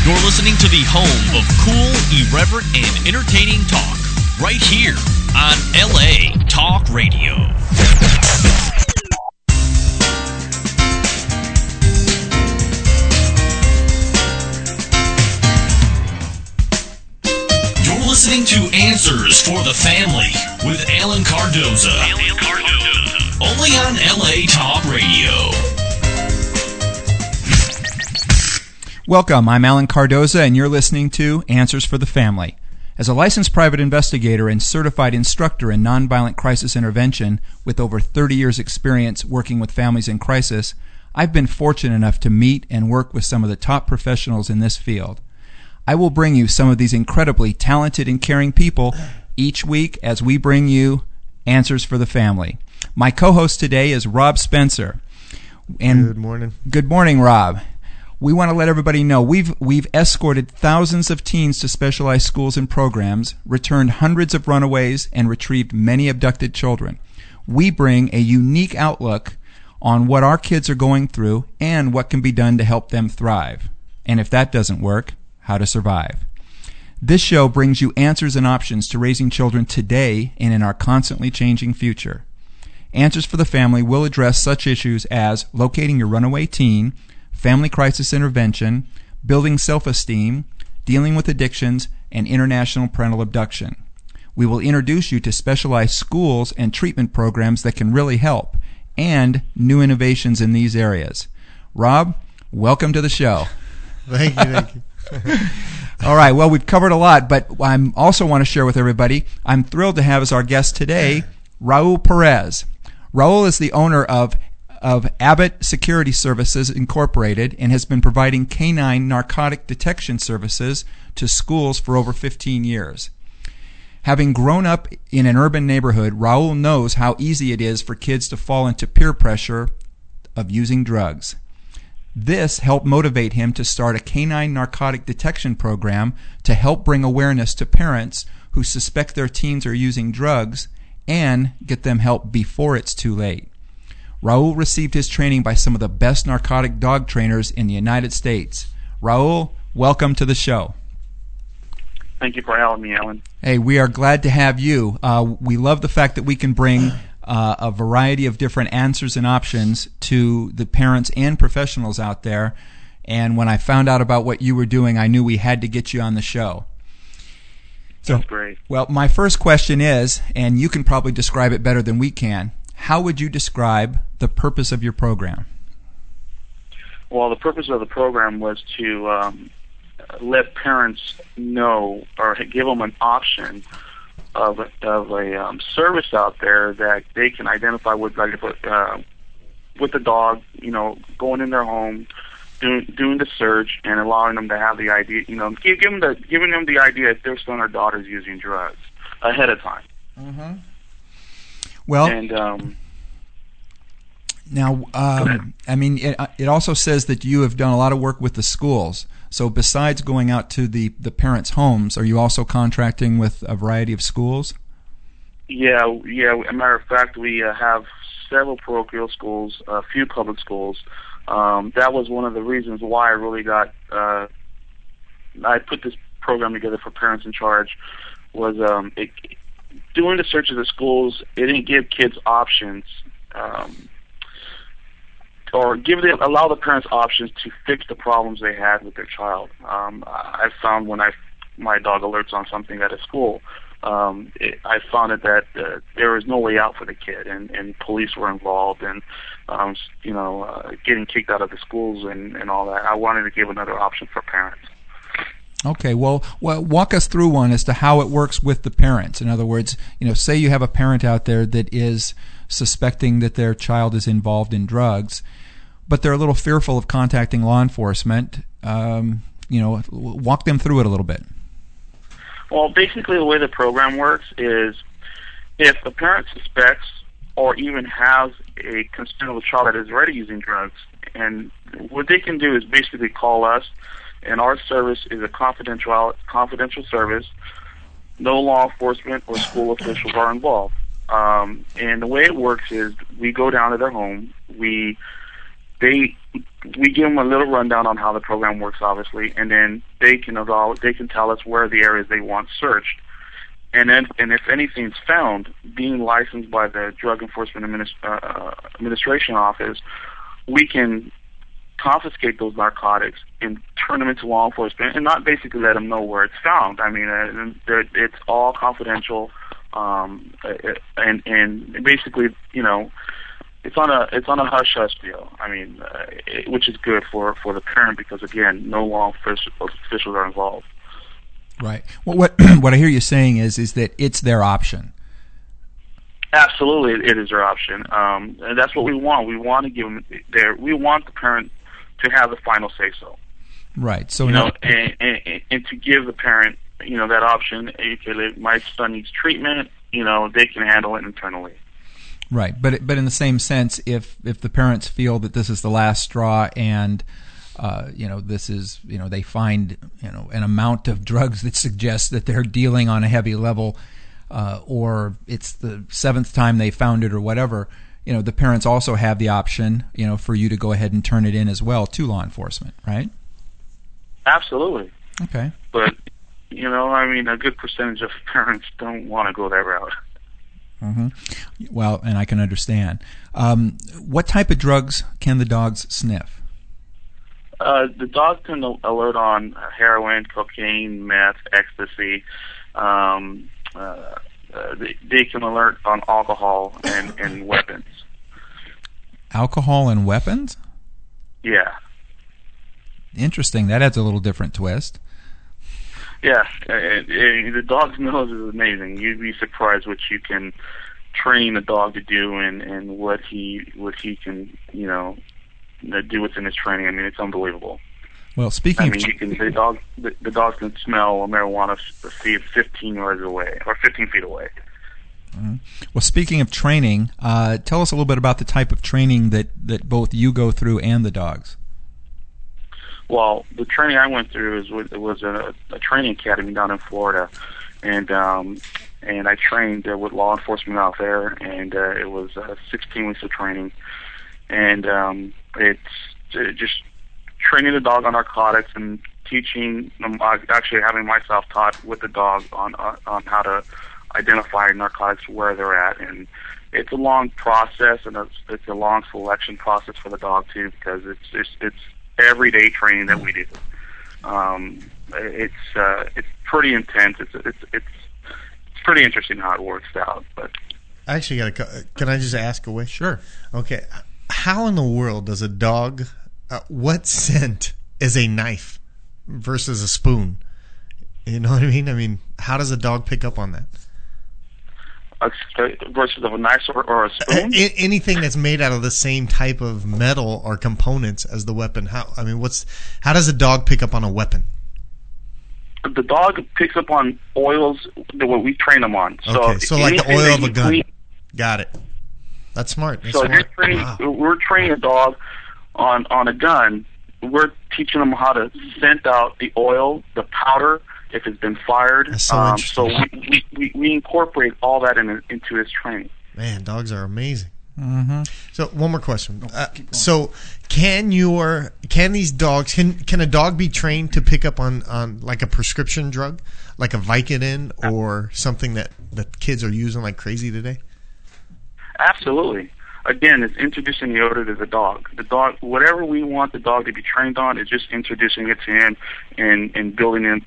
You're listening to the home of cool, irreverent, and entertaining talk, right here on LA Talk Radio. You're listening to Answers for the Family with Alan Cardoza. Only on LA Talk Radio. Welcome, I'm Alan Cardoza, and you're listening to Answers for the Family. As a licensed private investigator and certified instructor in nonviolent crisis intervention with over 30 years' experience working with families in crisis, I've been fortunate enough to meet and work with some of the top professionals in this field. I will bring you some of these incredibly talented and caring people each week as we bring you Answers for the Family. My co-host today is Rob Spencer. And good morning. Good morning, Rob. We want to let everybody know we've escorted thousands of teens to specialized schools and programs, returned hundreds of runaways, and retrieved many abducted children. We bring a unique outlook on what our kids are going through and what can be done to help them thrive. And if that doesn't work, how to survive. This show brings you answers and options to raising children today and in our constantly changing future. Answers for the Family will address such issues as locating your runaway teen, family crisis intervention, building self-esteem, dealing with addictions, and international parental abduction. We will introduce you to specialized schools and treatment programs that can really help, and new innovations in these areas. Rob, welcome to the show. Thank you. All right, well, we've covered a lot, but I also want to share with everybody, I'm thrilled to have as our guest today, Raul Perez. Raul is the owner of Abbott Security Services Incorporated and has been providing canine narcotic detection services to schools for over 15 years. Having grown up in an urban neighborhood, Raul knows how easy it is for kids to fall into peer pressure of using drugs. This helped motivate him to start a canine narcotic detection program to help bring awareness to parents who suspect their teens are using drugs and get them help before it's too late. Raul received his training by some of the best narcotic dog trainers in the United States. Raul, welcome to the show. Thank you for having me, Alan. Hey, we are glad to have you. We love the fact that we can bring a variety of different answers and options to the parents and professionals out there. And when I found out about what you were doing, I knew we had to get you on the show. So, that's great. Well, my first question is, and you can probably describe it better than we can, how would you describe the purpose of your program? Well, the purpose of the program was to let parents know or give them an option of a service out there that they can identify with, like with the dog, going in their home, doing the search, and allowing them to have the idea, giving them the idea if their son or daughter is using drugs ahead of time. Mm-hmm. Well, and now, I mean, it also says that you have done a lot of work with the schools. So besides going out to the parents' homes, are you also contracting with a variety of schools? Yeah. As a matter of fact, we have several parochial schools, a few public schools. That was one of the reasons why I really got. I put this program together for Parents in Charge. Was doing the search of the schools, it didn't give kids options, or allow the parents options to fix the problems they had with their child. I found when my dog alerts on something at a school, I found that there was no way out for the kid, and police were involved, and getting kicked out of the schools and all that. I wanted to give another option for parents. Okay, well, walk us through one as to how it works with the parents. In other words, say you have a parent out there that is suspecting that their child is involved in drugs, but they're a little fearful of contacting law enforcement. Walk them through it a little bit. Well, basically the way the program works is if a parent suspects or even has a concern of a child that is already using drugs, and what they can do is basically call us, and our service is a confidential service. No law enforcement or school officials are involved. And the way it works is we go down to their home. They we give them a little rundown on how the program works, obviously, and then they can tell us where the areas they want searched. And if anything's found, being licensed by the Drug Enforcement Administration Office, we can confiscate those narcotics and turn them into law enforcement, and not basically let them know where it's found. I mean, it's all confidential, and basically, it's on a hush hush deal. I mean, which is good for the parent because, again, no law officials are involved. Right. Well, what I hear you saying is that it's their option. Absolutely, it is their option, and that's what we want. We want to give them we want the parent to have the final say so. Right. So and to give the parent that option. Okay, my son needs treatment. They can handle it internally. Right. But in the same sense, if the parents feel that this is the last straw and this is, they find, an amount of drugs that suggests that they're dealing on a heavy level, or it's the 7th time they found it or whatever, the parents also have the option, for you to go ahead and turn it in as well to law enforcement, right? Absolutely. Okay. But, a good percentage of parents don't want to go that route. Mm-hmm. Well, and I can understand. What type of drugs can the dogs sniff? The dogs can alert on heroin, cocaine, meth, ecstasy. They can alert on alcohol and weapons. Alcohol and weapons? Yeah. Interesting. That adds a little different twist. Yeah. The dog's nose is amazing. You'd be surprised what you can train a dog to do and what he can, do within his training. I mean, it's unbelievable. Well, speaking of the dogs can smell marijuana 15 yards away or 15 feet away. Mm-hmm. Well, speaking of training, tell us a little bit about the type of training that both you go through and the dogs. Well, the training I went through was a training academy down in Florida, and I trained with law enforcement out there, and it was 16 weeks of training, and it's just training the dog on narcotics and teaching them, actually having myself taught with the dog on how to identify narcotics where they're at, and it's a long process, and it's a long selection process for the dog too, because it's everyday training that we do. It's pretty intense. It's pretty interesting how it works out. But I actually can I just ask away? Sure. Okay. How in the world does a dog? What scent is a knife versus a spoon? You know what I mean? I mean, how does a dog pick up on that? Versus of a knife or a spoon? Anything that's made out of the same type of metal or components as the weapon. How does a dog pick up on a weapon? The dog picks up on oils that we train them on. Okay, so like the oil of a gun. Got it. That's smart. We're training a dog on a gun. We're teaching them how to scent out the oil, the powder, if it's been fired. That's so interesting. we incorporate all that into his training. Man, dogs are amazing. Mm-hmm. So one more question. So can these dogs, can a dog be trained to pick up on like a prescription drug, like a Vicodin or something that kids are using like crazy today? Absolutely. Again, it's introducing the odor to the dog. The dog, whatever we want the dog to be trained on, is just introducing it to him and building him,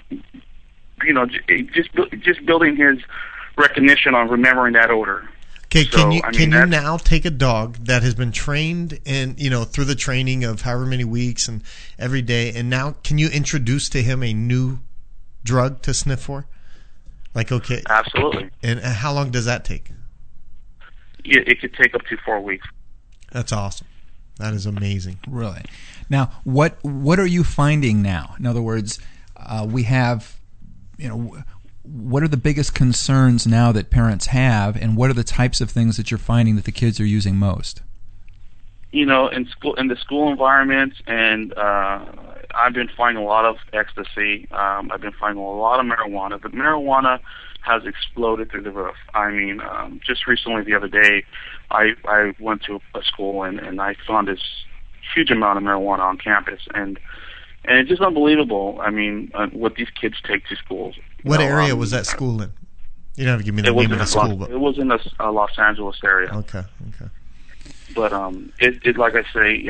just building his recognition on remembering that odor. Okay, can you now take a dog that has been trained and through the training of however many weeks and every day, and now can you introduce to him a new drug to sniff for? Like, okay, absolutely. And how long does that take? It could take up to 4 weeks. That's awesome. That is amazing. Really. Now, what are you finding now? In other words, we have, what are the biggest concerns now that parents have, and what are the types of things that you're finding that the kids are using most? In the school environment, and I've been finding a lot of ecstasy. I've been finding a lot of marijuana, but marijuana has exploded through the roof. I mean, just recently, the other day, I went to a school and I found this huge amount of marijuana on campus, and it's just unbelievable. I mean, what these kids take to schools. What area was that school in? You don't have to give me the name of the school. But... It was in the Los Angeles area. Okay. But it like I say,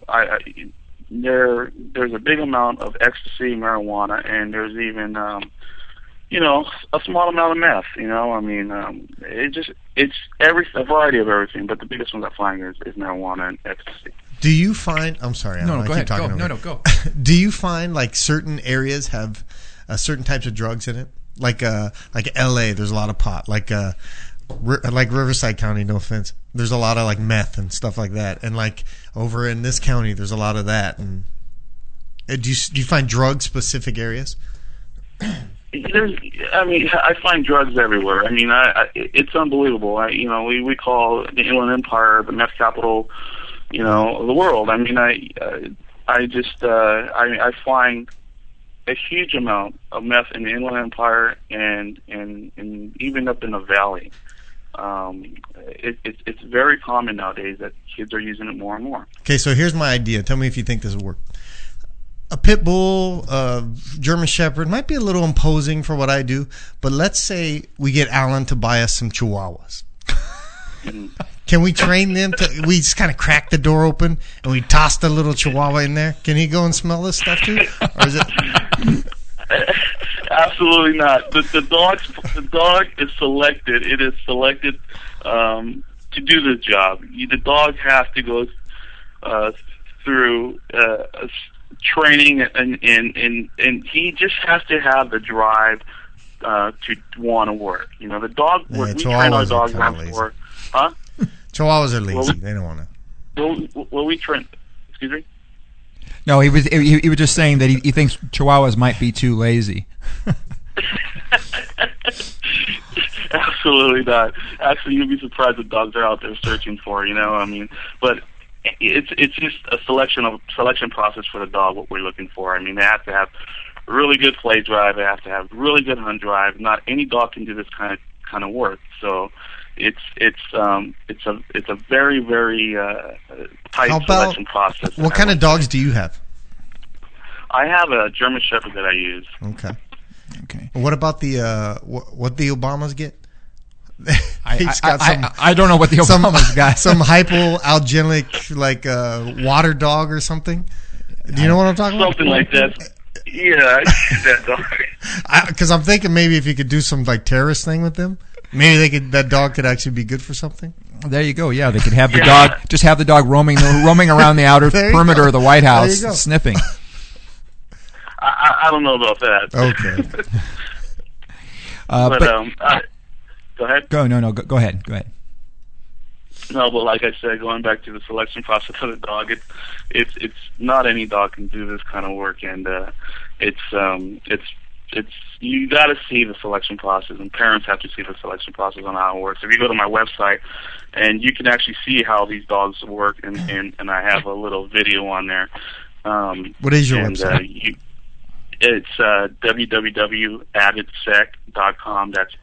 there's a big amount of ecstasy, marijuana, and there's even a small amount of meth. I mean, it's a variety of everything, but the biggest ones I find is marijuana and ecstasy. Do you find? I'm sorry, Alan, no, go ahead. Go. Do you find like certain areas have certain types of drugs in it? Like L.A., there's a lot of pot. Like Riverside County, no offense, there's a lot of like meth and stuff like that. And like over in this county, there's a lot of that. And do you find drug-specific areas? I find drugs everywhere. I mean, it's unbelievable. We call the Inland Empire the meth capital, of the world. I mean, I find a huge amount of meth in the Inland Empire and even up in the valley. It's very common nowadays that kids are using it more and more. Okay, so here's my idea. Tell me if you think this will work. A pit bull, German Shepherd might be a little imposing for what I do, but let's say we get Alan to buy us some Chihuahuas. Can we train them we just kind of crack the door open and we toss the little Chihuahua in there? Can he go and smell this stuff too? Or is it... Absolutely not. The dog is selected. It is selected to do the job. The dog has to go through training, and he just has to have the drive to want to work. The dog. Yeah, we train our dogs on to work. Huh? Chihuahuas are lazy. They don't want to. Well, we train. Excuse me. No, he was just saying that he thinks Chihuahuas might be too lazy. Absolutely not. Actually, you'd be surprised what dogs are out there searching for. But it's just a selection process for the dog. What we're looking for. I mean, they have to have really good play drive. They have to have really good hunt drive. Not any dog can do this kind of work. So. It's a very, very tight selection process. What kind of dogs do you have? I have a German Shepherd that I use. Okay. What about the what the Obamas get? I don't know what the Obamas got. Some hypoallergenic like water dog or something. Do you know what I'm talking about? Something like that. Yeah, I see that dog. Because I'm thinking maybe if you could do some like terrorist thing with them. Maybe that dog could actually be good for something. There you go. Yeah, they could have the dog. Just have the dog roaming around the outer perimeter of the White House, sniffing. I don't know about that. Okay. Go ahead. Go ahead. No, but like I said, going back to the selection process of the dog, it's not any dog can do this kind of work, and it's you got to see the selection process, and parents have to see the selection process on how it works. If you go to my website, and you can actually see how these dogs work, and I have a little video on there. What is your website? It's www.abetsec.com. That's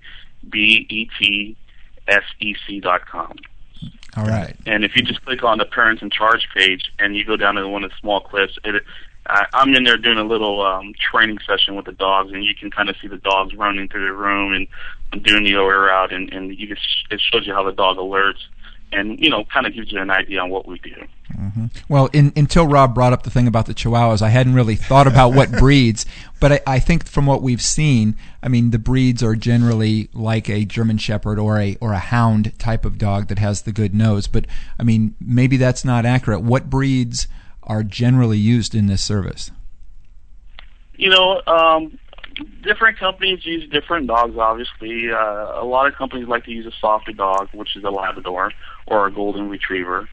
ABETSEC.com. All right. And if you just click on the Parents in Charge page, and you go down to one of the small clips, I'm in there doing a little training session with the dogs, and you can kind of see the dogs running through the room and doing the OR route, and it shows you how the dog alerts, and kind of gives you an idea on what we do. Mm-hmm. Well, until Rob brought up the thing about the Chihuahuas, I hadn't really thought about what breeds, but I think from what we've seen, I mean, the breeds are generally like a German Shepherd or a Hound type of dog that has the good nose. But I mean, maybe that's not accurate. What breeds are generally used in this service? Different companies use different dogs, obviously. A lot of companies like to use a softer dog, which is a Labrador or a Golden Retriever.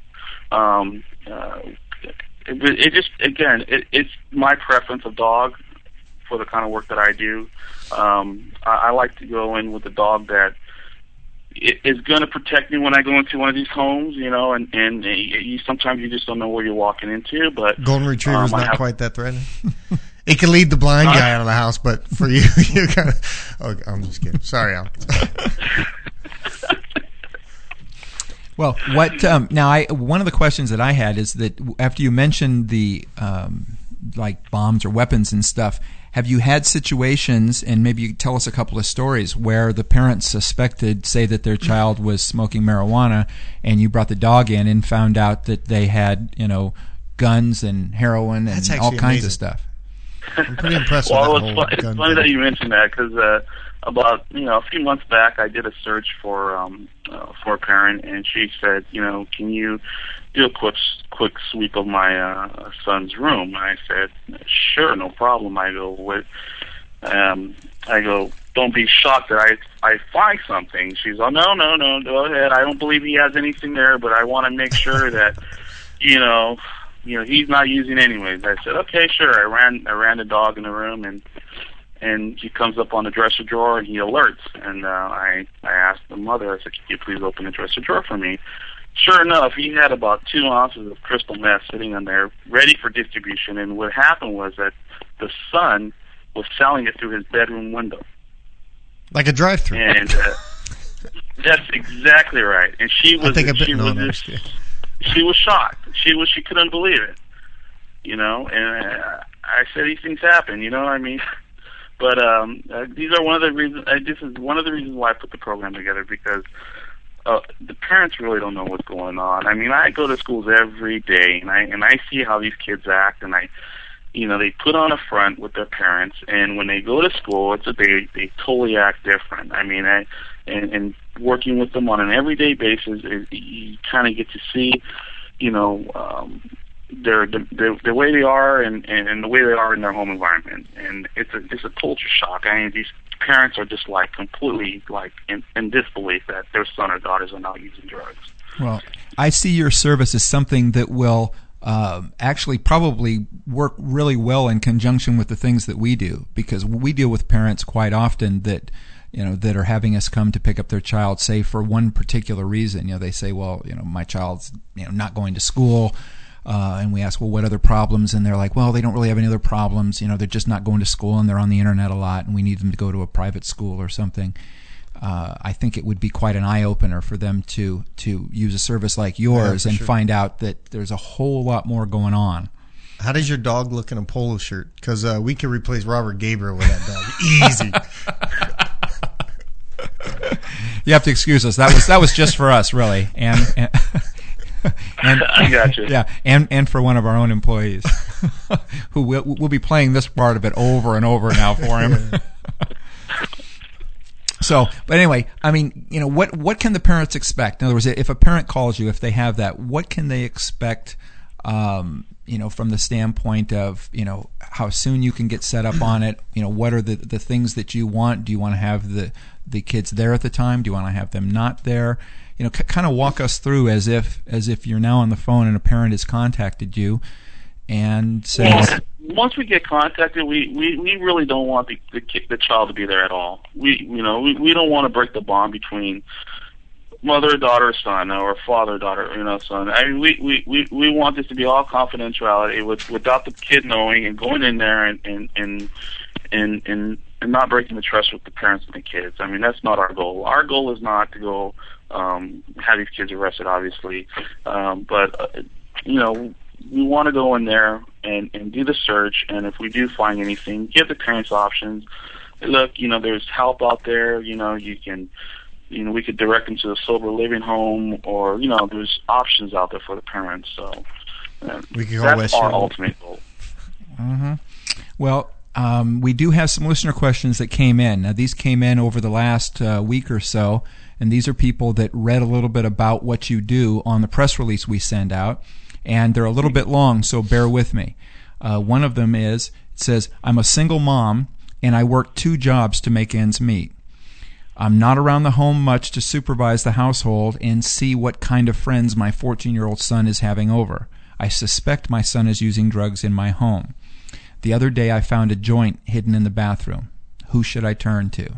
It's my preference of dog for the kind of work that I do. I like to go in with a dog that is going to protect me when I go into one of these homes, and sometimes you just don't know where you're walking into. But Golden Retriever's not quite that threatening. It can lead the blind guy out of the house, but for you, you kind of. Okay, I'm just kidding. Sorry, Al. Well, what now? One of the questions that I had is that after you mentioned the like bombs or weapons and stuff, have you had situations, and maybe you could tell us a couple of stories, where the parents suspected, say, that their child was smoking marijuana, and you brought the dog in and found out that they had, guns and heroin and all kinds of stuff? I'm pretty impressed well, with that it's funny that you mentioned that, because about a few months back, I did a search for a parent, and she said, can you do a quick sweep of my son's room? And I said, sure, no problem. I go, don't be shocked that I find something. She's like, no, go ahead. I don't believe he has anything there, but I want to make sure that he's not using anyways. I said, okay, sure. I ran the dog in the room, and he comes up on the dresser drawer and he alerts. And I asked the mother, I said, can you please open the dresser drawer for me? Sure enough, he had about 2 ounces of crystal meth sitting in there, ready for distribution. And what happened was that the son was selling it through his bedroom window. Like a drive-through. And that's exactly right. And she was shocked. She couldn't believe it. And I said, these things happen. But these are one of the reasons. This is one of the reasons why I put the program together, because the parents really don't know what's going on. I mean, I go to schools every day, and I see how these kids act, and they put on a front with their parents, and when they go to school, they totally act different. I mean, and working with them on an everyday basis, you kind of get to see, the way they are and the way they are in their home environment, and it's a culture shock. I mean, these parents are just completely in disbelief that their son or daughters are now using drugs. Well, I see your service as something that will actually probably work really well in conjunction with the things that we do, because we deal with parents quite often that that are having us come to pick up their child, say for one particular reason. They say, well, my child's not going to school. And we ask, well, what other problems? And they're like, well, they don't really have any other problems. They're just not going to school, and they're on the internet a lot, and we need them to go to a private school or something. I think it would be quite an eye-opener for them to use a service like yours and find out that there's a whole lot more going on. How does your dog look in a polo shirt? Because we could replace Robert Gabriel with that dog. Easy. You have to excuse us. That was just for us, really. And I got you. Yeah, and for one of our own employees, who will be playing this part of it over and over now for him. So, but anyway, I mean, what can the parents expect? In other words, if a parent calls you, if they have that, what can they expect? From the standpoint of how soon you can get set up on it. What are the things that you want? Do you want to have the kids there at the time? Do you want to have them not there? Kind of walk us through as if you're now on the phone and a parent has contacted you and says. Well, once we get contacted, we really don't want the child to be there at all. We don't want to break the bond between mother, daughter, son, or father, daughter, son. I mean, we want this to be all confidentiality without the kid knowing, and going in there and not breaking the trust with the parents and the kids. I mean, that's not our goal. Our goal is not to go have these kids arrested, obviously, but we want to go in there and do the search, and if we do find anything, give the parents options. Look, there's help out there. You can. We could direct them to a sober living home, or there's options out there for the parents. So that's our ultimate goal. Mm-hmm. Well, we do have some listener questions that came in. Now, these came in over the last week or so, and these are people that read a little bit about what you do on the press release we send out, and they're a little bit long, so bear with me. One of them says, I'm a single mom, and I work 2 jobs to make ends meet. I'm not around the home much to supervise the household and see what kind of friends my 14-year-old son is having over. I suspect my son is using drugs in my home. The other day I found a joint hidden in the bathroom. Who should I turn to?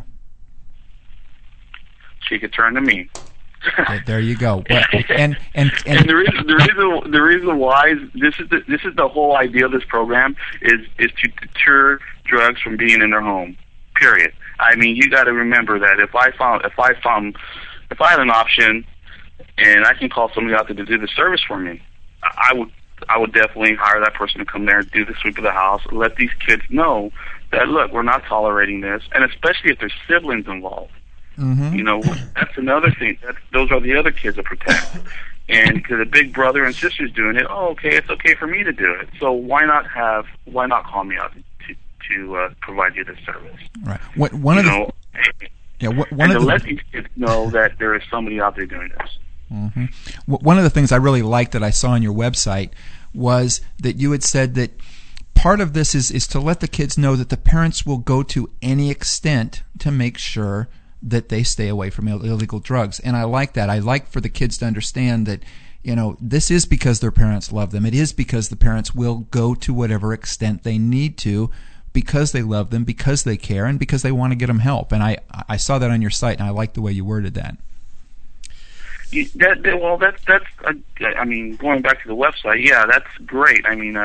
She could turn to me. There you go. And the reason why this is the whole idea of this program is to deter drugs from being in their home. Period. I mean, you got to remember that if I had an option and I can call somebody out there to do the service for me, I would definitely hire that person to come there and do the sweep of the house. Let these kids know that, look, we're not tolerating this, and especially if there's siblings involved. Mm-hmm. You know, that's another thing. Those are the other kids to protect. And because a big brother and sister's doing it, okay, it's okay for me to do it. So why not call me out to provide you this service? Right. Let these kids know that there is somebody out there doing this. Mm-hmm. One of the things I really liked that I saw on your website was that you had said that part of this is to let the kids know that the parents will go to any extent to make sure that they stay away from illegal drugs. And I like that. I like for the kids to understand that, you know, this is because their parents love them. It is because the parents will go to whatever extent they need to because they love them, because they care, and because they want to get them help. And I saw that on your site, and I like the way you worded that. I mean, going back to the website, yeah, that's great. I mean,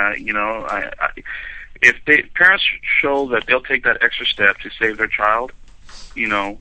if parents show that they'll take that extra step to save their child, you know,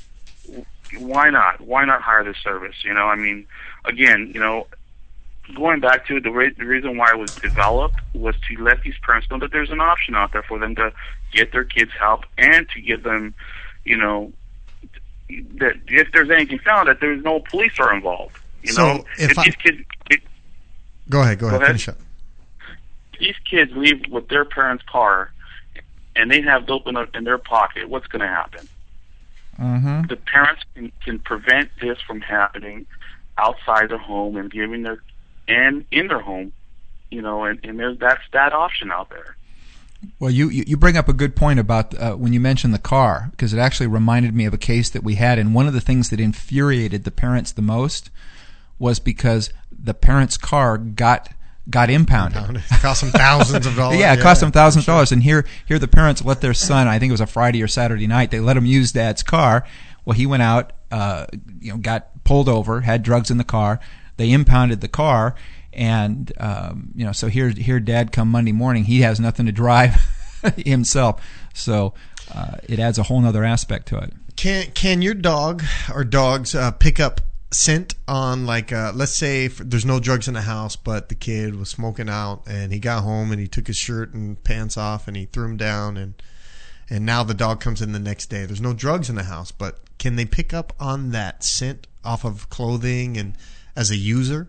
why not? Why not hire this service? You know, I mean, again, you know, going back to the reason why it was developed was to let these parents know that there's an option out there for them to get their kids help and to give them, you know, that if there's anything found, that there's no police are involved. You know, if these kids, go ahead, finish up. If these kids leave with their parents' car and they have dope in their pocket, what's going to happen? Mm-hmm. The parents can prevent this from happening outside their home and in their home, you know, and that's that option out there. Well, you bring up a good point about when you mentioned the car, because it actually reminded me of a case that we had, and one of the things that infuriated the parents the most was because the parents' car got impounded. It cost them thousands of dollars. Yeah, it cost them thousands of dollars. And here the parents let their son, I think it was a Friday or Saturday night, they let him use Dad's car. Well, he went out, got pulled over, had drugs in the car. They impounded the car, and so here Dad come Monday morning, he has nothing to drive himself. So it adds a whole nother aspect to it. Can your dog or dogs pick up scent on, like, let's say there's no drugs in the house, but the kid was smoking out and he got home and he took his shirt and pants off and he threw them down, and now the dog comes in the next day. There's no drugs in the house, but can they pick up on that scent off of clothing and as a user?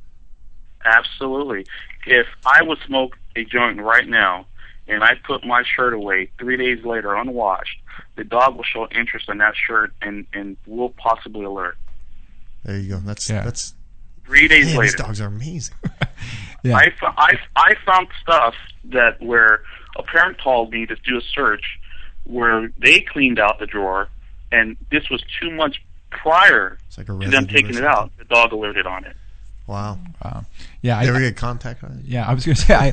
Absolutely. If I would smoke a joint right now and I put my shirt away 3 days later unwashed, the dog will show interest in that shirt and will possibly alert. There you go. That's 3 days later. These dogs are amazing. Yeah. I found stuff that where a parent called me to do a search where they cleaned out the drawer, and this was 2 months prior to them taking it out. The dog alerted on it. Wow. Yeah. You ever get contact on it? Yeah, I was going to say,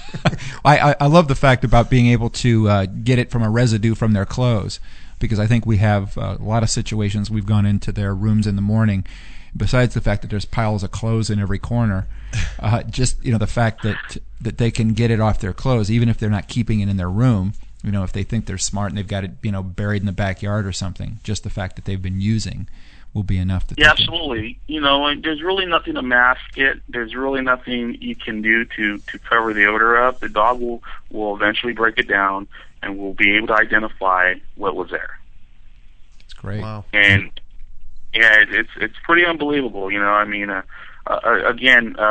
I love the fact about being able to get it from a residue from their clothes, because I think we have a lot of situations we've gone into their rooms in the morning, besides the fact that there's piles of clothes in every corner, just, the fact that they can get it off their clothes, even if they're not keeping it in their room, if they think they're smart and they've got it, buried in the backyard or something, just the fact that they've been using will be enough. Absolutely. And there's really nothing to mask it. There's really nothing you can do to cover the odor up. The dog will eventually break it down and will be able to identify what was there. That's great. Wow. And yeah, it's pretty unbelievable. Again,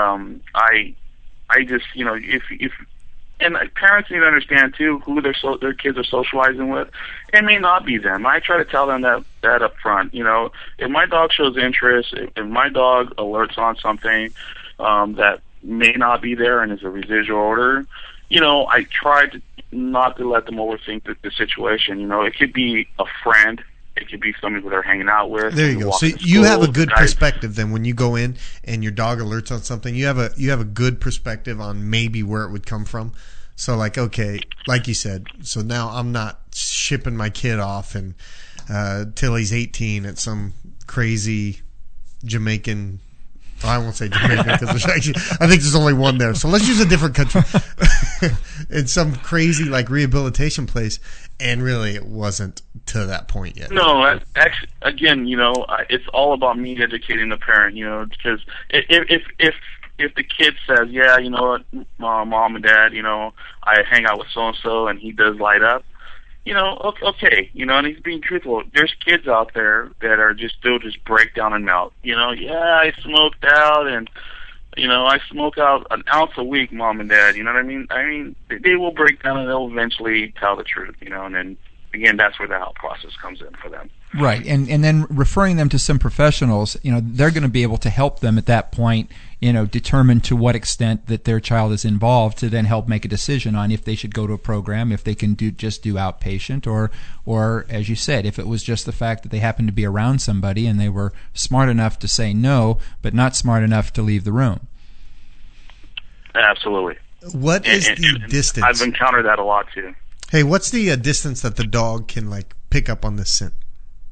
I just if and parents need to understand too who their kids are socializing with. It may not be them. I try to tell them that up front. If my dog shows interest, if my dog alerts on something that may not be there and is a residual odor, I try to not to let them overthink the situation. It could be a friend. It could be somebody that they're hanging out with. There you go. So you have a good perspective then when you go in and your dog alerts on something. You have a good perspective on maybe where it would come from. So okay, like you said. So now I'm not shipping my kid off and till he's 18 at some crazy Jamaican I won't say Jamaica because I think there's only one there. So let's use a different country. In some crazy like rehabilitation place, and really it wasn't to that point yet. No, actually, again, it's all about me educating the parent. Because if the kid says, yeah, you know what, mom and dad, I hang out with so and so and he does light up. Okay, and he's being truthful. There's kids out there that are they'll just break down and melt. Yeah, I smoked out, and I smoke out an ounce a week, mom and dad. You know what I mean? I mean, they will break down and they'll eventually tell the truth. And then again, that's where the help process comes in for them. Right, and then referring them to some professionals, they're going to be able to help them at that point, determine to what extent that their child is involved to then help make a decision on if they should go to a program, if they can do outpatient, or as you said, if it was just the fact that they happened to be around somebody and they were smart enough to say no, but not smart enough to leave the room. Absolutely. What is the distance? I've encountered that a lot too. Hey, what's the distance that the dog can pick up on this scent?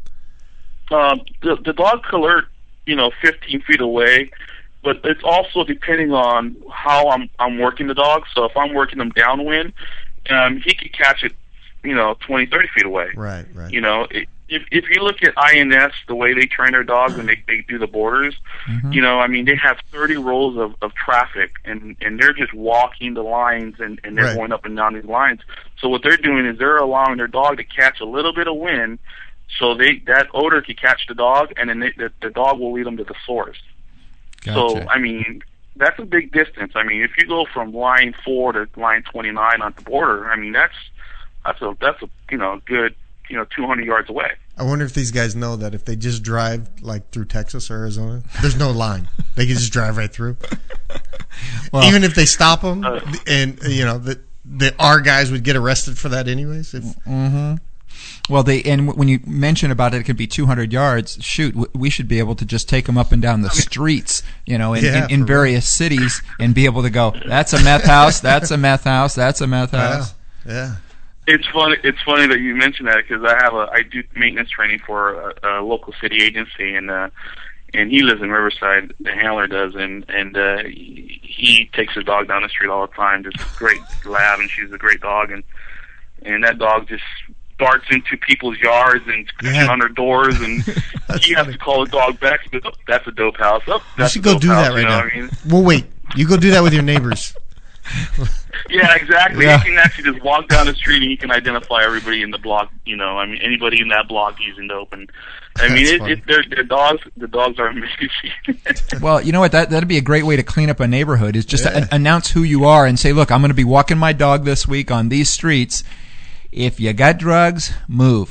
The dog can alert, 15 feet away, but it's also depending on how I'm working the dog. So if I'm working him downwind, he can catch it, 20, 30 feet away. Right. If you look at INS, the way they train their dogs and they do the borders, Mm-hmm. They have 30 rows of traffic, and they're just walking the lines, and they're Right. going up and down these lines. So what they're doing is they're allowing their dog to catch a little bit of wind, so that odor can catch the dog, and then the dog will lead them to the source. Gotcha. So, that's a big distance. If you go from line 4 to line 29 on the border, that's a good 200 yards away. I wonder if these guys know that if they just drive through Texas or Arizona, there's no line. They can just drive right through. Well, even if they stop them, and our guys would get arrested for that anyways. Mm-hmm. Well, when you mention about it could be 200 yards. Shoot, we should be able to just take them up and down the streets, in various cities, and be able to go. That's a meth house. That's a meth house. That's a meth house. Yeah. It's funny that you mentioned that, because I do maintenance training for a local city agency, and he lives in Riverside. The handler does, and he takes his dog down the street all the time. Just a great lab, and she's a great dog, and that dog just darts into people's yards and scratching on their doors, and he has to call the dog back. That's a dope house. Oh, that's you should go do that right now. Well, wait. You go do that with your neighbors. Yeah, exactly. Yeah. He can actually just walk down the street and he can identify everybody in the block. Anybody in that block using dope. And the dogs are amazing. Well, you know what? That'd be a great way to clean up a neighborhood. Is just to announce who you are and say, "Look, I'm going to be walking my dog this week on these streets. If you got drugs, move."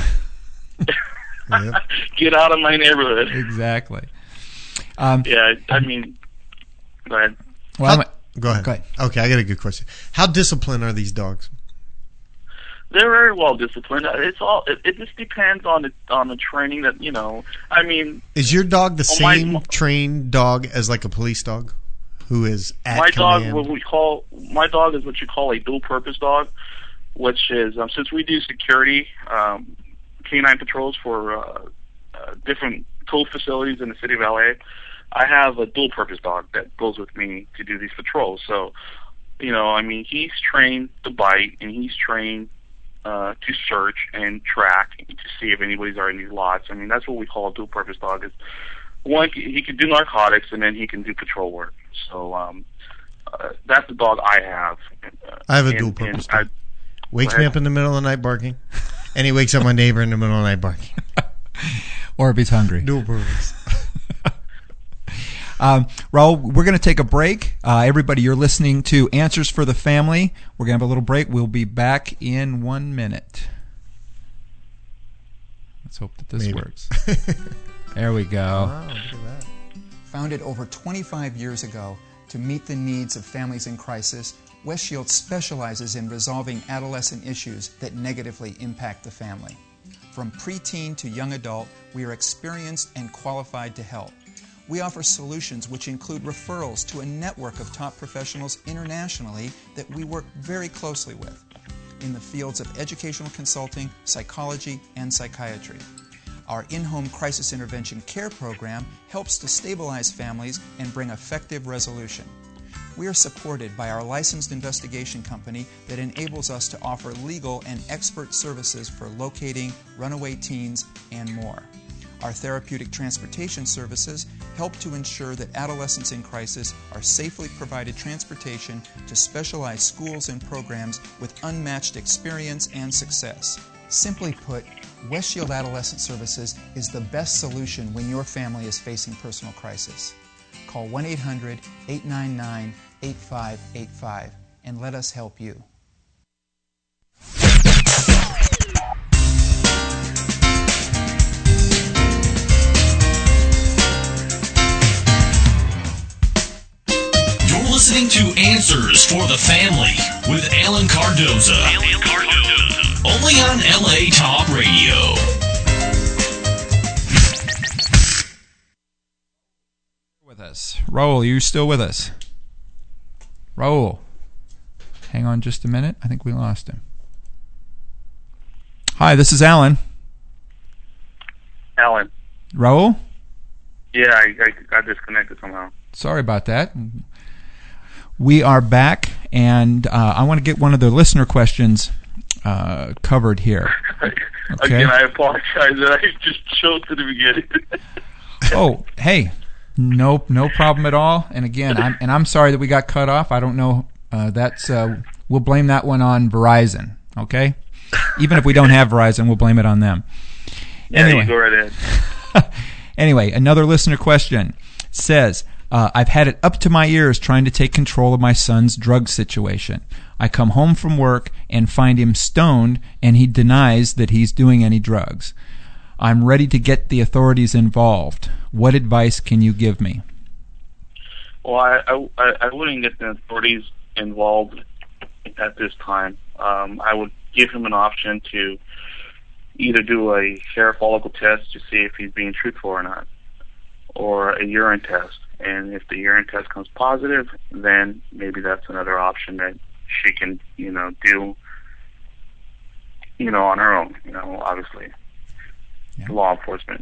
Yep. Get out of my neighborhood. Exactly. Go ahead. Well, Go ahead. Okay, I got a good question. How disciplined are these dogs? They're very well disciplined. It just depends on the training that Is your dog the same trained dog as a police dog, who is at my command? My dog is what you call a dual purpose dog, which is since we do security canine patrols for different toll facilities in the city of LA. I have a dual-purpose dog that goes with me to do these patrols. So, he's trained to bite, and he's trained to search and track to see if anybody's already in these lots. That's what we call a dual-purpose dog. Is one, he can do narcotics, and then he can do patrol work. So, that's the dog I have. I have a dual-purpose dog. Wakes me up in the middle of the night barking, and he wakes up my neighbor in the middle of the night barking. Or if he's hungry. Dual-purpose. Raul, we're going to take a break. Everybody, you're listening to Answers for the Family. We're going to have a little break. We'll be back in 1 minute. Let's hope that this works. There we go. Wow, look at that. Founded over 25 years ago to meet the needs of families in crisis, West Shield specializes in resolving adolescent issues that negatively impact the family. From preteen to young adult, we are experienced and qualified to help. We offer solutions which include referrals to a network of top professionals internationally that we work very closely with in the fields of educational consulting, psychology, and psychiatry. Our in-home crisis intervention care program helps to stabilize families and bring effective resolution. We are supported by our licensed investigation company that enables us to offer legal and expert services for locating runaway teens and more. Our therapeutic transportation services help to ensure that adolescents in crisis are safely provided transportation to specialized schools and programs with unmatched experience and success. Simply put, Westshield Adolescent Services is the best solution when your family is facing personal crisis. Call 1-800-899-8585 and let us help you. You're listening to Answers for the Family with Alan Cardoza. Only on LA Talk Radio. With us. Raul, you still with us? Raul. Hang on just a minute. I think we lost him. Hi, this is Alan. Alan. Raul? Yeah, I got disconnected somehow. Sorry about that. We are back, and I want to get one of the listener questions covered here. Okay. Again, I apologize that I just choked at the beginning. Oh, hey, no problem at all. And again, I'm sorry that we got cut off. I don't know. We'll blame that one on Verizon. Okay, even if we don't have Verizon, we'll blame it on them. Yeah, anyway. You go right in. Anyway, another listener question says, I've had it up to my ears trying to take control of my son's drug situation. I come home from work and find him stoned, and he denies that he's doing any drugs. I'm ready to get the authorities involved. What advice can you give me? Well, I wouldn't get the authorities involved at this time. I would give him an option to either do a hair follicle test to see if he's being truthful or not, or a urine test. And if the urine test comes positive, then maybe that's another option that she can, do, on her own, obviously. Yeah. Law enforcement.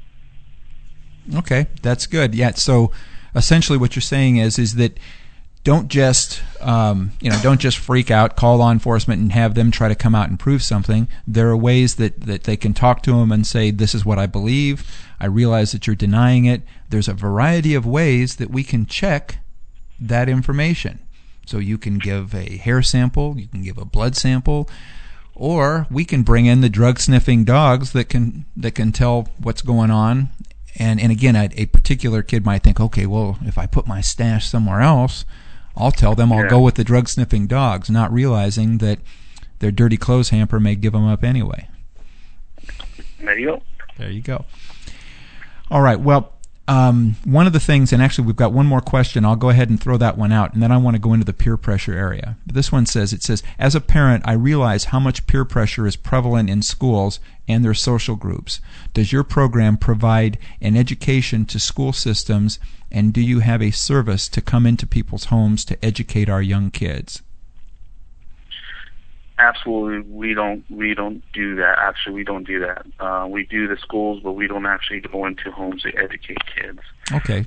Okay, that's good. Yeah, so essentially what you're saying is that don't just freak out, call law enforcement and have them try to come out and prove something. There are ways that they can talk to them and say, this is what I believe. I realize that you're denying it. There's a variety of ways that we can check that information. So you can give a hair sample, you can give a blood sample, or we can bring in the drug-sniffing dogs that can tell what's going on. And again, a particular kid might think, okay, well, if I put my stash somewhere else, I'll tell them I'll go with the drug-sniffing dogs, not realizing that their dirty clothes hamper may give them up anyway. There you go. There you go. All right, well, one of the things, and actually we've got one more question, I'll go ahead and throw that one out, and then I want to go into the peer pressure area. This one says, as a parent, I realize how much peer pressure is prevalent in schools and their social groups. Does your program provide an education to school systems, and do you have a service to come into people's homes to educate our young kids? Absolutely, we don't do that. Actually, we don't do that. We do the schools, but we don't actually go into homes to educate kids. Okay.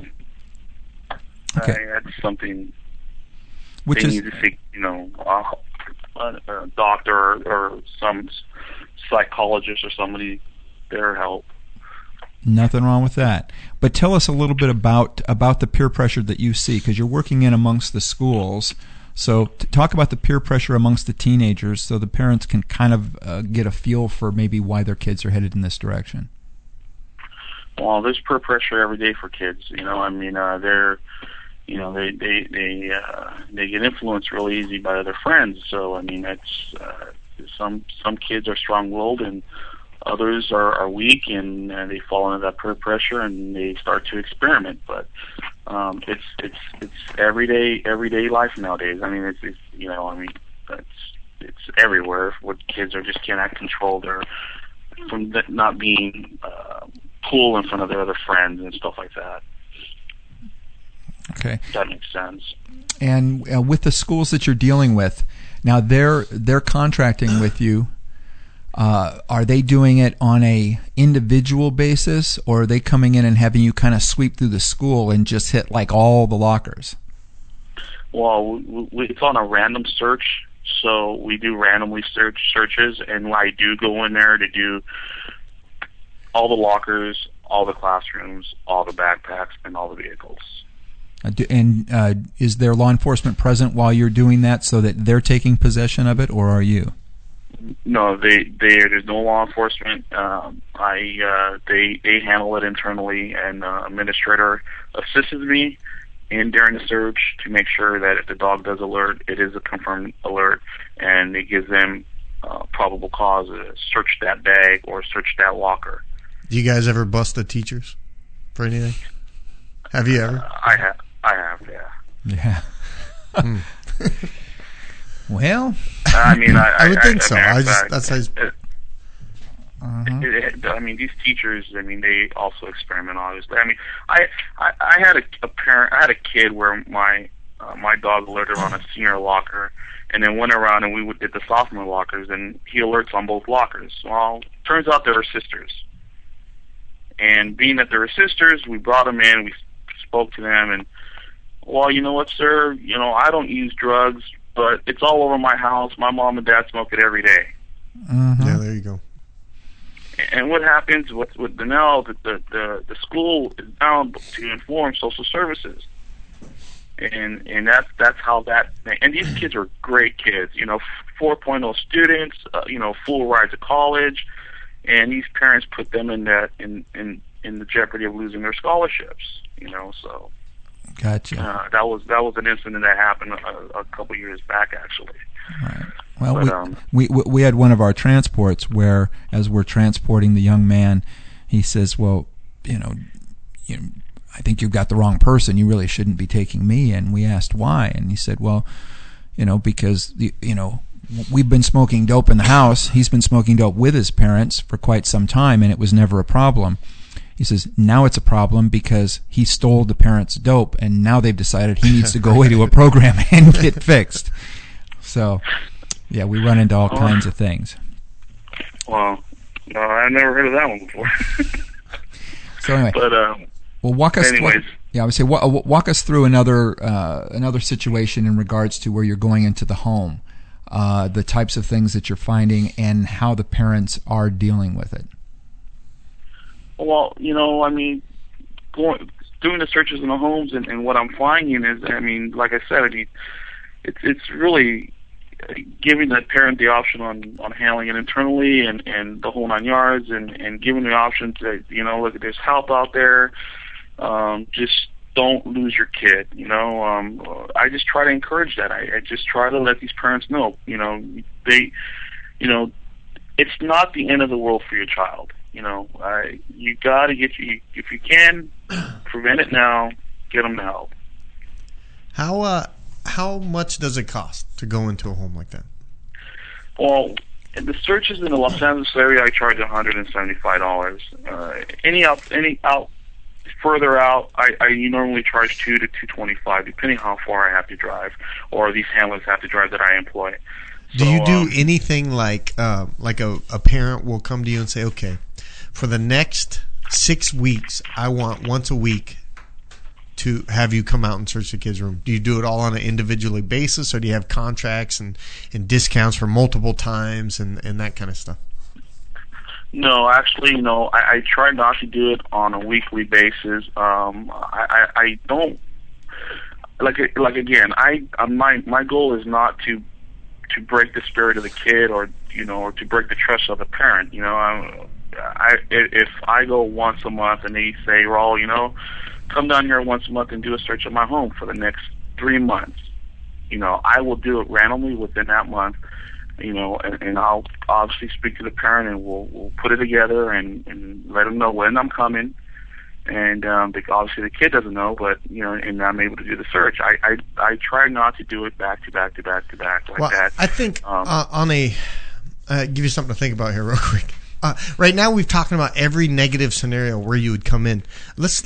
Okay. That's something which they is need to seek, a doctor or some psychologist or somebody their help. Nothing wrong with that. But tell us a little bit about the peer pressure that you see, because you're working in amongst the schools. So talk about the peer pressure amongst the teenagers so the parents can kind of get a feel for maybe why their kids are headed in this direction. Well, there's peer pressure every day for kids. They're, they get influenced really easy by their friends. So, that's some kids are strong-willed and others are weak, and they fall into that peer pressure and they start to experiment. But it's everyday life nowadays. It's everywhere. What kids are just cannot control from not being cool in front of their other friends and stuff like that. Okay, that makes sense. And with the schools that you're dealing with now, they're contracting with you. Are they doing it on a individual basis, or are they coming in and having you kind of sweep through the school and just hit like all the lockers? Well, it's on a random search, so we do randomly searches, and I do go in there to do all the lockers, all the classrooms, all the backpacks, and all the vehicles. Is there law enforcement present while you're doing that so that they're taking possession of it, or are you? No, there's no law enforcement. They handle it internally, and administrator assists me during the search to make sure that if the dog does alert, it is a confirmed alert, and it gives them probable cause to search that bag or search that locker. Do you guys ever bust the teachers for anything? Have you ever? I have, yeah. Yeah. Well, I mean, I would think so. That's how. I mean, these teachers. I mean, they also experiment. Obviously, I mean, I had a parent. I had a kid where my dog alerted on a senior locker, and then went around and we did the sophomore lockers, and he alerts on both lockers. Well, turns out they were sisters, and being that they were sisters, we brought them in. We spoke to them, and well, you know what, sir? You know, I don't use drugs, but it's all over my house. My mom and dad smoke it every day. Mm-hmm. Yeah, there you go. And what happens with Donnell, the school is bound to inform social services, and that's how that. And these kids are great kids, you know, 4.0 students, you know, full ride to college, and these parents put them in the jeopardy of losing their scholarships, you know. So, gotcha. That was an incident that happened a couple years back, actually. Right. Well, we had one of our transports where, as we're transporting the young man, he says, "Well, you know, I think you've got the wrong person. You really shouldn't be taking me." And we asked why, and he said, "Well, you know, because we've been smoking dope in the house. He's been smoking dope with his parents for quite some time, and it was never a problem." He says, now it's a problem because he stole the parents' dope, and now they've decided he needs to go away to a program and get fixed. So, yeah, we run into all kinds of things. Well, I've never heard of that one before. So anyway, but well, walk us. Anyways, I would say walk us through another situation in regards to where you're going into the home, the types of things that you're finding, and how the parents are dealing with it. Well, you know, I mean, doing the searches in the homes, and what I'm finding is, I mean, like I said, it's really giving the parent the option on handling it internally and the whole 9 yards, and giving the option to, you know, look, there's help out there. Just don't lose your kid. You know, I just try to encourage that. I just try to let these parents know, you know, it's not the end of the world for your child. You know, you got to if you can prevent it now, get them the help. How much does it cost to go into a home like that? Well, the searches in the Los Angeles area, I charge $175. Any out further out, I normally charge $200 to $225, depending how far I have to drive, or these handlers have to drive that I employ. Do you do anything like a parent will come to you and say, okay, for the next 6 weeks, I want once a week to have you come out and search the kids' room? Do you do it all on an individually basis, or do you have contracts and discounts for multiple times and that kind of stuff? No, actually, no. I try not to do it on a weekly basis. I don't like again. My goal is not to break the spirit of the kid, or or to break the trust of the parent. You know, if I go once a month and they say, "Raul, come down here once a month and do a search of my home for the next 3 months," I will do it randomly within that month. And I'll obviously speak to the parent, and we'll put it together and let them know when I'm coming. And obviously the kid doesn't know, but and I'm able to do the search. I try not to do it back to back like that. I think give you something to think about here real quick. Right now we've talked about every negative scenario where you would come in. Let's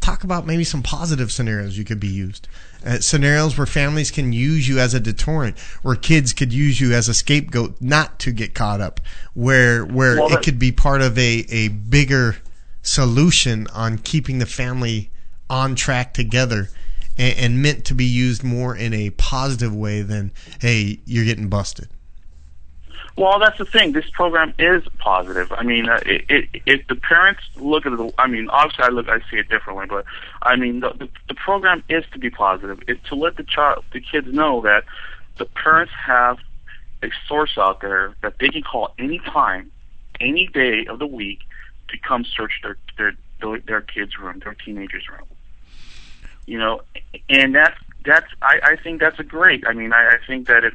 talk about maybe some positive scenarios you could be used. Scenarios where families can use you as a deterrent, where kids could use you as a scapegoat not to get caught up, where it could be part of a bigger solution on keeping the family on track together, and meant to be used more in a positive way than, hey, you're getting busted. Well, that's the thing. This program is positive. I mean, if the parents look at it, I mean, obviously I see it differently, but I mean, the program is to be positive. It's to let the kids know that the parents have a source out there that they can call any time, any day of the week to come search their kids' room, their teenager's room. You know, and that's I think that's a great. I mean, I think that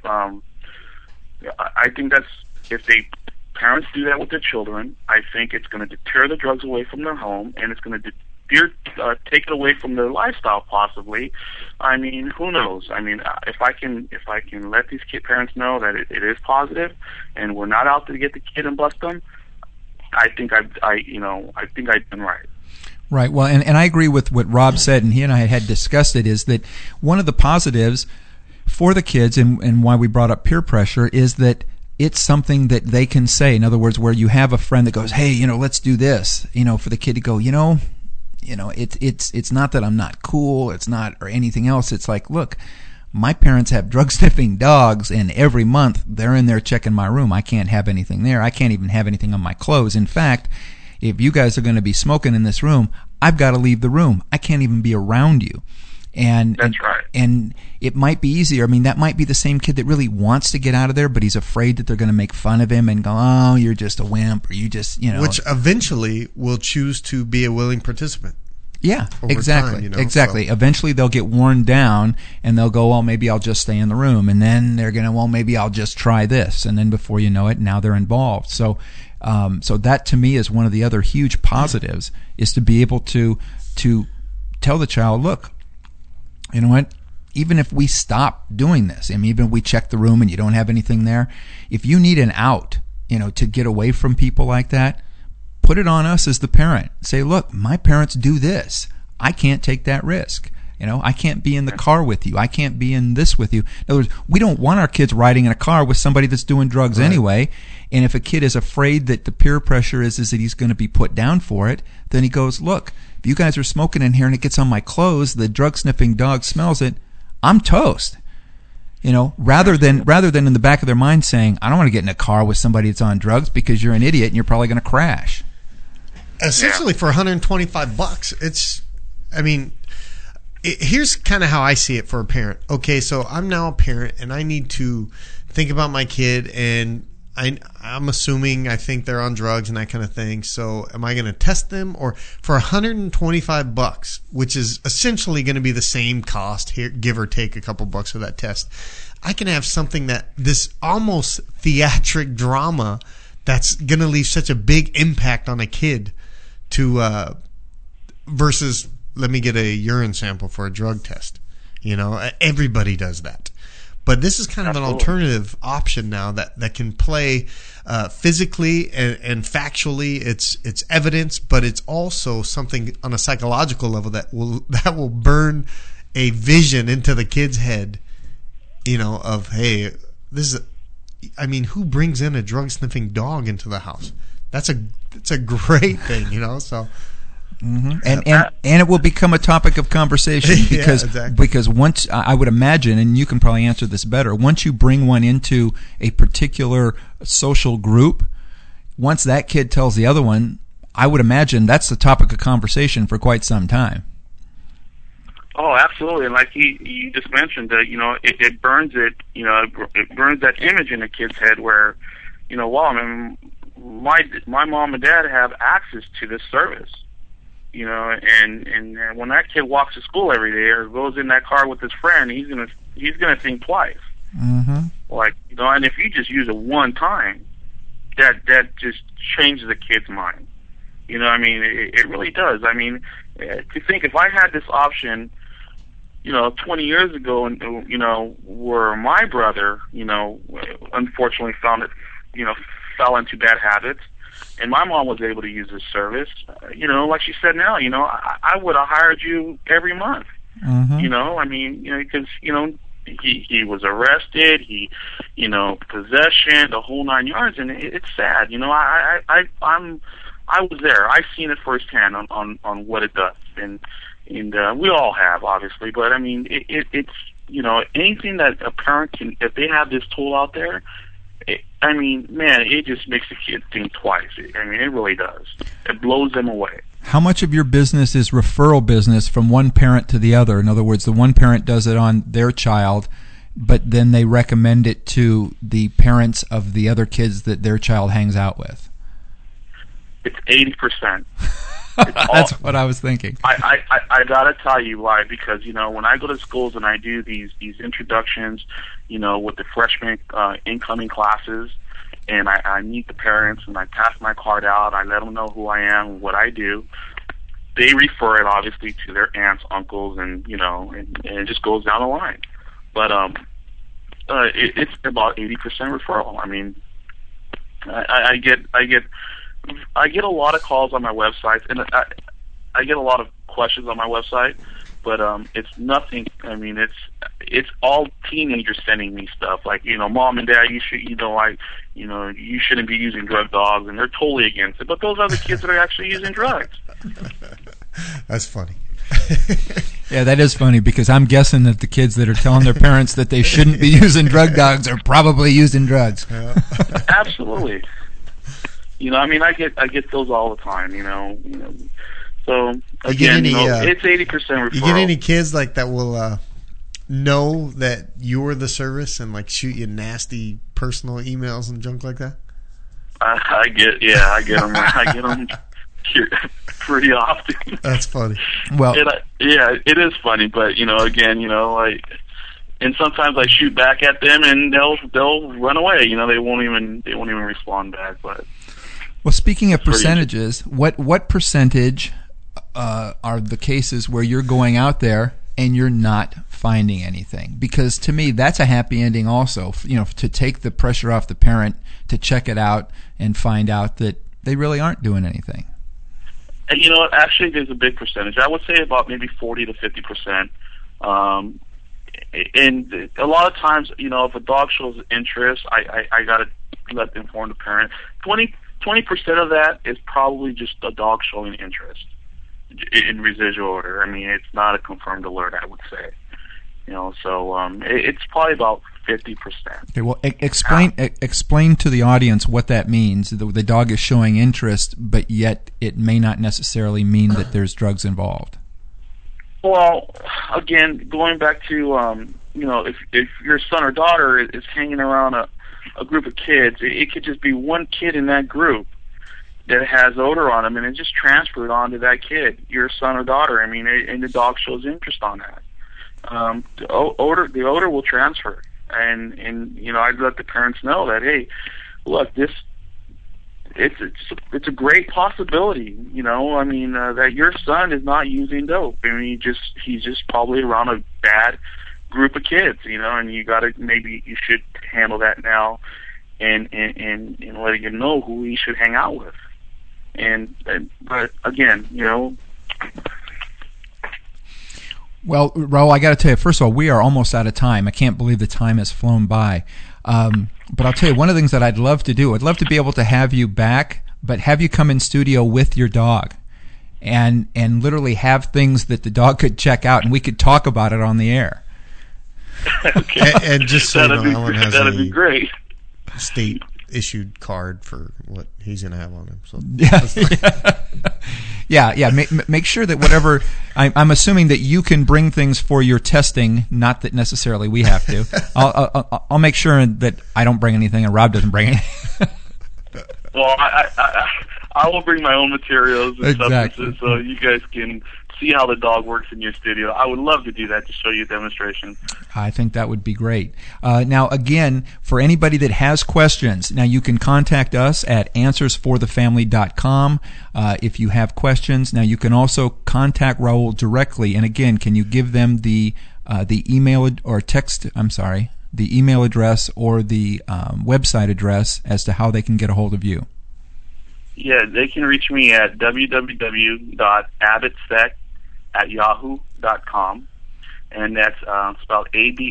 I think that's, if parents do that with their children, I think it's going to deter the drugs away from their home, and it's going to take it away from their lifestyle, possibly. I mean, who knows? I mean, if I can let these parents know that it is positive, and we're not out to get the kid and bust them, I think I've been right. Right. Well, and I agree with what Rob said, and he and I had discussed it, is that one of the positives for the kids, and why we brought up peer pressure, is that it's something that they can say. In other words, where you have a friend that goes, hey, let's do this, for the kid to go, it's not that I'm not cool, it's not, or anything else. It's like, look, my parents have drug sniffing dogs, and every month they're in there checking my room. I can't have anything there. I can't even have anything on my clothes. In fact, if you guys are going to be smoking in this room, I've got to leave the room. I can't even be around you. And that's right. And it might be easier. I mean, that might be the same kid that really wants to get out of there, but he's afraid that they're going to make fun of him and go, oh, you're just a wimp, or you just, Which eventually will choose to be a willing participant. Yeah, exactly. Time, exactly. So. Eventually they'll get worn down and they'll go, well, maybe I'll just stay in the room. And then they're going to, well, maybe I'll just try this. And then before you know it, now they're involved. So that to me is one of the other huge positives, is to be able to tell the child, look, you know what? Even if we stop doing this, I mean, even if we check the room and you don't have anything there, if you need an out, to get away from people like that, put it on us as the parent. Say, look, my parents do this. I can't take that risk. I can't be in the car with you. I can't be in this with you. In other words, we don't want our kids riding in a car with somebody that's doing drugs anyway. And if a kid is afraid that the peer pressure is that he's going to be put down for it, then he goes, look, if you guys are smoking in here and it gets on my clothes, the drug sniffing dog smells it, I'm toast. Rather than in the back of their mind saying, I don't want to get in a car with somebody that's on drugs because you're an idiot and you're probably going to crash. Essentially, for $125, here's kind of how I see it for a parent. Okay, so I'm now a parent and I need to think about my kid, and I'm assuming I think they're on drugs and that kind of thing. So am I going to test them? Or for $125, which is essentially going to be the same cost here, give or take a couple bucks for that test, I can have something that this almost theatric drama that's going to leave such a big impact on a kid to versus let me get a urine sample for a drug test. Everybody does that. But this is kind of an alternative option now that can play physically and factually. It's evidence, but it's also something on a psychological level that will burn a vision into the kid's head. Of, hey, this is. Who brings in a drug sniffing dog into the house? It's a great thing, So. Mm-hmm. And it will become a topic of conversation because once, I would imagine, and you can probably answer this better, once you bring one into a particular social group, once that kid tells the other one, I would imagine that's the topic of conversation for quite some time. Oh, absolutely. And like you just mentioned, it burns it burns that image in a kid's head where, wow, my mom and dad have access to this service. And when that kid walks to school every day or goes in that car with his friend, he's gonna think twice. Mm-hmm. Like, and if you just use it one time, that just changes the kid's mind. It really does. To think if I had this option, 20 years ago, and where my brother, unfortunately found fell into bad habits, and my mom was able to use this service. Like she said now, I would have hired you every month. Mm-hmm. Because he was arrested, possession, the whole 9 yards, and it's sad. I was there. I've seen it firsthand on what it does, and we all have, obviously. But it's anything that a parent can, if they have this tool out there, it just makes the kid think twice. It really does. It blows them away. How much of your business is referral business from one parent to the other? In other words, the one parent does it on their child, but then they recommend it to the parents of the other kids that their child hangs out with. It's 80%. That's what I was thinking. I gotta tell you why, because when I go to schools and I do these introductions, with the freshman incoming classes, and I meet the parents and I pass my card out, I let them know who I am, what I do. They refer it obviously to their aunts, uncles, and it just goes down the line. But it's about 80% referral. I get a lot of calls on my website, and I get a lot of questions on my website, but it's nothing. It's all teenagers sending me stuff like, Mom and Dad, you shouldn't be using drug dogs, and they're totally against it. But those are the kids that are actually using drugs. That's funny. Yeah, that is funny, because I'm guessing that the kids that are telling their parents that they shouldn't be using drug dogs are probably using drugs. Yeah. Absolutely. I get those all the time. So again, it's 80% referral. You get any kids like that will know that you're the service and like shoot you nasty personal emails and junk like that? I get them. I get them pretty often. That's funny. Well, it is funny, but and sometimes I shoot back at them and they'll run away. They won't even respond back. But well, speaking of percentages, what percentage are the cases where you're going out there and you're not finding anything? Because to me, that's a happy ending also, to take the pressure off the parent to check it out and find out that they really aren't doing anything. And actually there's a big percentage. I would say about maybe 40 to 50%. And a lot of times, if a dog shows interest, I got to let them inform the parent. 20% of that is probably just a dog showing interest in residual order. It's not a confirmed alert, I would say. So it's probably about 50%. Okay, well, explain to the audience what that means. The dog is showing interest, but yet it may not necessarily mean that there's drugs involved. Well, again, going back to if your son or daughter is hanging around a group of kids, it could just be one kid in that group that has odor on them, and it just transferred onto that kid, your son or daughter. And the dog shows interest on that. The odor will transfer, and I'd let the parents know that, hey, look, it's a great possibility, that your son is not using dope. He's just probably around a bad group of kids, and you should handle that now, and letting him know who he should hang out with. But again, Well, Raul, I got to tell you, first of all, we are almost out of time. I can't believe the time has flown by. But I'll tell you, one of the things that I'd love to do, I'd love to be able to have you back, but have you come in studio with your dog and literally have things that the dog could check out and we could talk about it on the air. Okay. And just so Alan has that'd be great. State issued card for what he's going to have on him. So yeah. Make sure that whatever I'm assuming that you can bring things for your testing, not that necessarily we have to. I'll make sure that I don't bring anything and Rob doesn't bring anything. Well, I will bring my own materials and substances so you guys can see how the dog works in your studio. I would love to do that, to show you a demonstration. I think that would be great. Now, again, for anybody that has questions, now you can contact us at answersforthefamily.com if you have questions. Now, you can also contact Raul directly. And again, can you give them the email or text? I'm sorry. the email address or the website address as to how they can get a hold of you. Yeah, they can reach me at www.abbottsec@yahoo.com, and that's spelled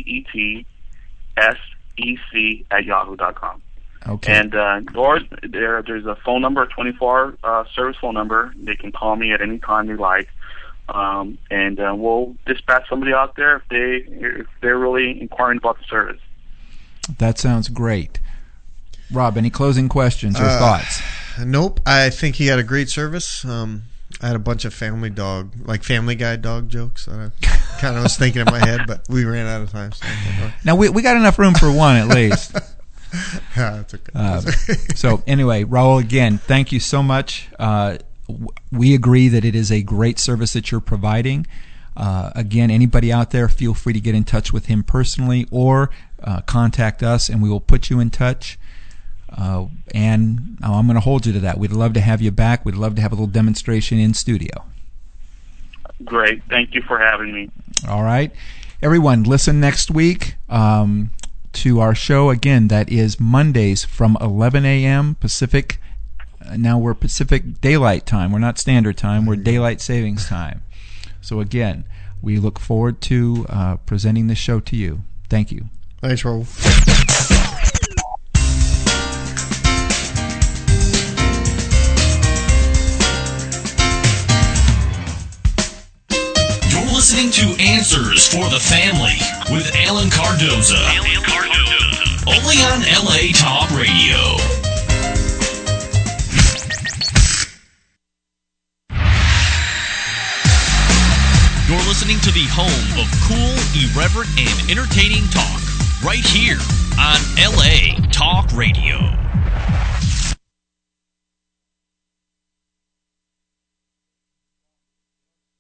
ABETSEC@yahoo.com. Okay. And or there's a phone number, a 24-hour service phone number. They can call me at any time they like, and we'll dispatch somebody out there if they're really inquiring about the service. That sounds great. Rob, any closing questions or thoughts? Nope. I think he had a great service. I had a bunch of Family Guy dog jokes that I kind of was thinking in my head, but we ran out of time. So now, we got enough room for one at least. Yeah, that's okay. So anyway, Raul, again, thank you so much. We agree that it is a great service that you're providing. Again, anybody out there, feel free to get in touch with him personally or contact us, and we will put you in touch. And I'm going to hold you to that. We'd love to have you back. We'd love to have a little demonstration in studio. Great. Thank you for having me. All right. Everyone, listen next week to our show. Again, that is Mondays from 11 a.m. Pacific. Now we're Pacific Daylight Time. We're not Standard Time. We're Daylight Savings Time. So again, we look forward to presenting this show to you. Thank you. Thanks, Raul. Listening to Answers for the Family with Alan Cardoza. Only on LA Talk Radio. You're listening to the home of cool, irreverent, and entertaining talk right here on LA Talk Radio.